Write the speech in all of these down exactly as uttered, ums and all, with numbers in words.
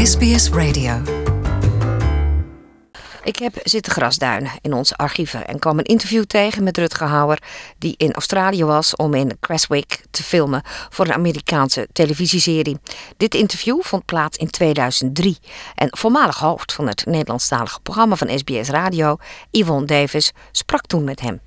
S B S Radio. Ik heb zitten grasduinen in onze archieven en kwam een interview tegen met Rutger Hauer, die in Australië was om in Creswick te filmen voor een Amerikaanse televisieserie. Dit interview vond plaats in tweeduizend drie en voormalig hoofd van het Nederlandstalige programma van S B S Radio, Yvonne Davis, sprak toen met hem.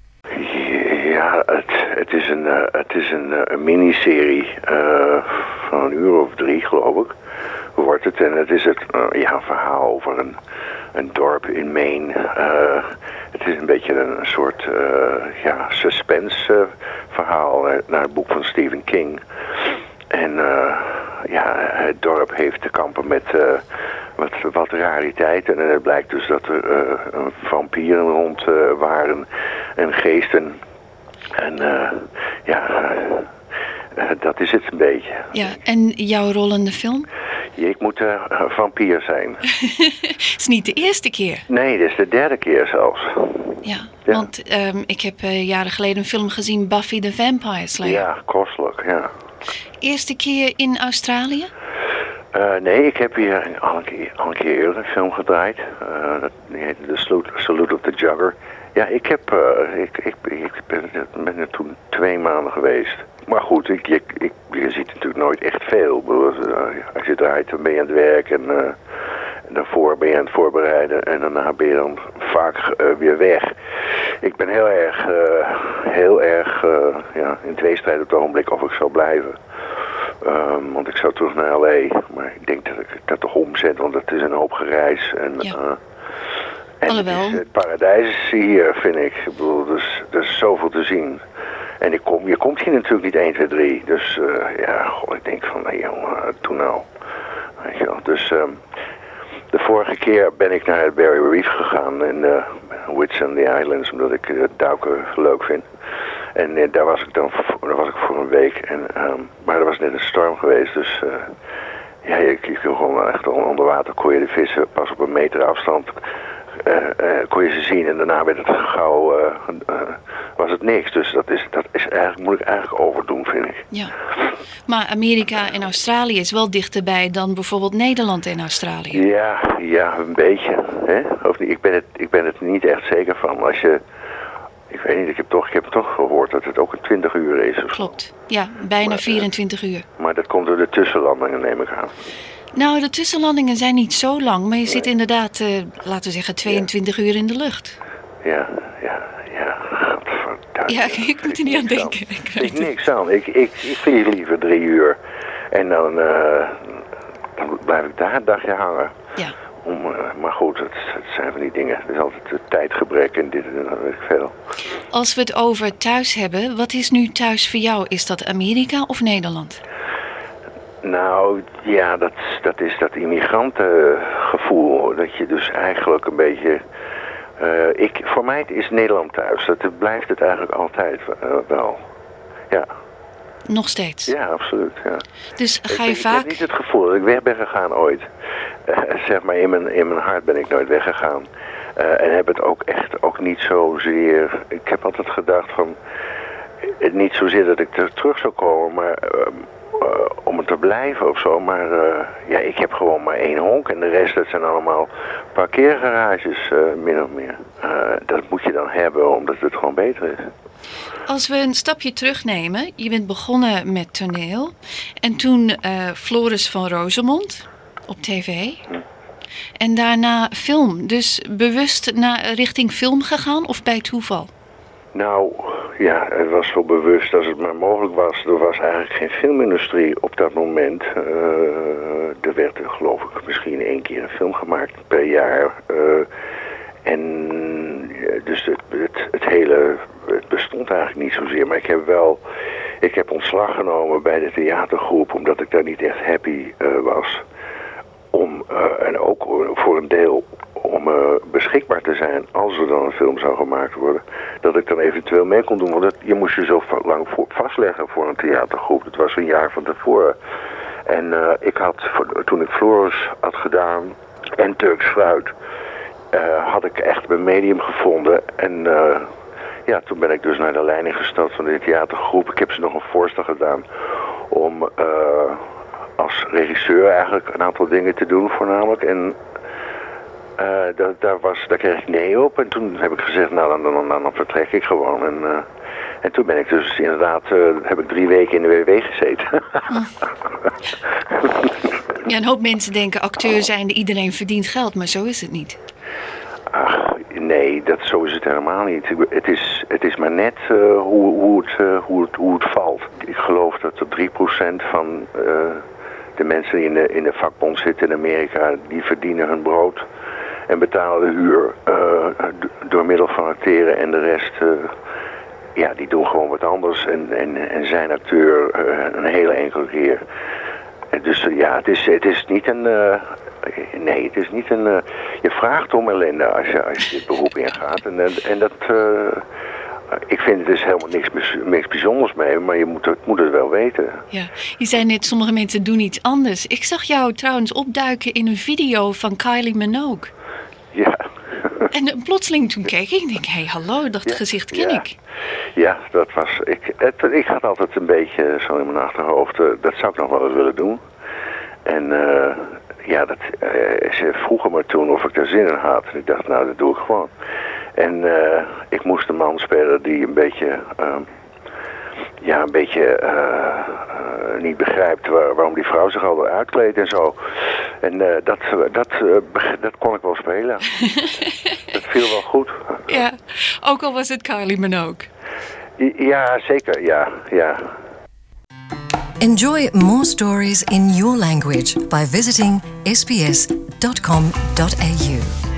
Ja, het, het is een, uh, het is een, uh, een miniserie uh, van een uur of drie, geloof ik, wordt het. En het is het, uh, ja, een verhaal over een, een dorp in Maine. Uh, het is een beetje een soort uh, ja, suspense uh, verhaal uh, naar het boek van Stephen King. En uh, ja, het dorp heeft te kampen met uh, wat, wat rariteiten. En het blijkt dus dat er uh, vampieren rond uh, waren en geesten. En uh, ja, uh, dat is het een beetje. Ja, en jouw rol in de film? Ik moet uh, vampier zijn. Het is niet de eerste keer. Nee, dit is de derde keer zelfs. Ja, ja. want um, ik heb uh, jaren geleden een film gezien, Buffy the Vampire Slayer. Ja, kostelijk, ja. Eerste keer in Australië? Uh, nee, ik heb hier al een keer, al een keer eerder een film gedraaid. Uh, dat, die heette The Salute, Salute of the Jugger. Ja, ik, heb, uh, ik, ik, ik ben, ben er toen twee maanden geweest. Maar goed, ik, ik, ik, je ziet natuurlijk nooit echt veel. Als je draait, dan ben je aan het werk en, uh, en daarvoor ben je aan het voorbereiden. En daarna ben je dan vaak uh, weer weg. Ik ben heel erg, uh, heel erg uh, ja, in tweestrijd op het ogenblik of ik zou blijven. Um, want ik zou terug naar L A. Maar ik denk dat ik dat toch omzet, want het is een hoop gereis. En, ja. uh, en Alhoewel. Het, is, het paradijs is hier, vind ik. Ik bedoel, er is, er is zoveel te zien. En ik kom, je komt hier natuurlijk niet één, twee, drie. Dus uh, ja, goh, ik denk van, nee jongen, toen nou. Weet je wel. Dus um, de vorige keer ben ik naar het Barrier Reef gegaan in uh, Whitsunday Islands, omdat ik uh, duiken leuk vind. En uh, daar was ik dan voor, daar was ik voor een week. En, um, maar er was net een storm geweest, dus uh, ja, je, je kon gewoon echt onder water kon je de vissen pas op een meter afstand. Uh, uh, kon je ze zien en daarna werd het gauw, uh, uh, was het niks. Dus dat is, dat is eigenlijk, moet ik eigenlijk overdoen, vind ik. Ja, maar Amerika en Australië is wel dichterbij dan bijvoorbeeld Nederland en Australië. Ja, ja, een beetje. Hè? Of niet? Ik ben het, ik ben het niet echt zeker van. Als je, ik weet niet, ik heb toch, ik heb toch gehoord dat het ook een twintig uur is. Of Klopt, ja, bijna maar, vierentwintig uur. Maar dat komt door de tussenlandingen, neem ik aan. Nou, de tussenlandingen zijn niet zo lang, maar je zit inderdaad, uh, laten we zeggen, tweeëntwintig ja. uur in de lucht. Ja, ja, ja. Godverdomme. Ja, ik moet er niet aan denken. Ik vind niks aan. Ik, ik, ik vind liever drie uur. En dan, uh, dan blijf ik daar een dagje hangen. Ja. Om, uh, maar goed, het, het zijn van die dingen. Het is altijd het tijdgebrek en dit en dat, weet ik veel. Als we het over thuis hebben, wat is nu thuis voor jou? Is dat Amerika of Nederland? Nou, ja, dat, dat is dat immigrantengevoel. Dat je dus eigenlijk een beetje... Uh, ik, voor mij is Nederland thuis. Dat blijft het eigenlijk altijd uh, wel. Ja. Nog steeds? Ja, absoluut. Ja. Dus ga je ik, vaak... Ik heb niet het gevoel dat ik weg ben gegaan ooit. Uh, zeg maar, in mijn, in mijn hart ben ik nooit weggegaan. Uh, en heb het ook echt ook niet zozeer... Ik heb altijd gedacht van... Uh, niet zozeer dat ik er terug zou komen, maar... Uh, Uh, om er te blijven of zo, maar uh, ja, ik heb gewoon maar één honk en de rest, dat zijn allemaal parkeergarages, uh, min of meer. Uh, dat moet je dan hebben, omdat het gewoon beter is. Als we een stapje terugnemen, je bent begonnen met toneel en toen uh, Floris van Rosemond op tv hm. en daarna film. Dus bewust naar richting film gegaan of bij toeval? Nou, ja, het was zo bewust als het maar mogelijk was. Er was eigenlijk geen filmindustrie op dat moment. Uh, er werd, geloof ik, misschien één keer een film gemaakt per jaar. Uh, en ja, dus het, het, het hele, het bestond eigenlijk niet zozeer. Maar ik heb wel, ik heb ontslag genomen bij de theatergroep, omdat ik daar niet echt happy uh, was. Om, uh, en ook voor een deel om uh, beschikbaar te zijn als er dan een film zou gemaakt worden, dat ik dan eventueel mee kon doen. Want het, je moest je zo lang voor, vastleggen voor een theatergroep. Het was een jaar van tevoren. En uh, ik had, voor, toen ik Floris had gedaan en Turks Fruit, uh, had ik echt mijn medium gevonden. En uh, ja, toen ben ik dus naar de leiding gestapt van de theatergroep. Ik heb ze nog een voorstel gedaan om... Uh, als regisseur eigenlijk een aantal dingen te doen voornamelijk. En uh, daar, daar, was, daar kreeg ik nee op. En toen heb ik gezegd, nou dan, dan, dan, dan vertrek ik gewoon. En, uh, en toen ben ik dus inderdaad, uh, heb ik drie weken in de W W gezeten. Hm. Ja, een hoop mensen denken acteur zijnde iedereen verdient geld, maar zo is het niet. Ach, nee, dat, zo is het helemaal niet. Het is, het is maar net uh, hoe, hoe, het, uh, hoe, het, hoe het valt. Ik geloof dat er drie procent van uh, de mensen die in de, in de vakbond zitten in Amerika, die verdienen hun brood en betalen de huur uh, d- door middel van acteren. En de rest, uh, ja, die doen gewoon wat anders en, en, en zijn acteur uh, een hele enkele keer. En dus uh, ja, het is, het is niet een... Uh, Nee, het is niet een... Uh, je vraagt om ellende als je, als je dit beroep ingaat. En, en, en dat... Uh, ik vind het dus helemaal niks, niks bijzonders mee, maar je moet het, moet het wel weten. Ja, je zei net, sommige mensen doen iets anders. Ik zag jou trouwens opduiken in een video van Kylie Minogue. Ja. En plotseling toen keek ik en denk, hé, hey, hallo, dat ja, gezicht ken ja. ik. Ja, dat was... Ik, het, ik had altijd een beetje zo in mijn achterhoofd, uh, dat zou ik nog wel eens willen doen. En... Uh, Ja, dat, uh, ze vroegen me toen of ik er zin in had. En ik dacht, nou, dat doe ik gewoon. En uh, ik moest een man spelen die een beetje... Uh, ja, een beetje uh, uh, niet begrijpt waar, waarom die vrouw zich al uitkleedt en zo. En uh, dat, dat, uh, dat kon ik wel spelen. Dat viel wel goed. Ja, ook al was het Kylie Minogue. Ja, zeker, ja, ja. Enjoy more stories in your language by visiting s b s dot com dot a u.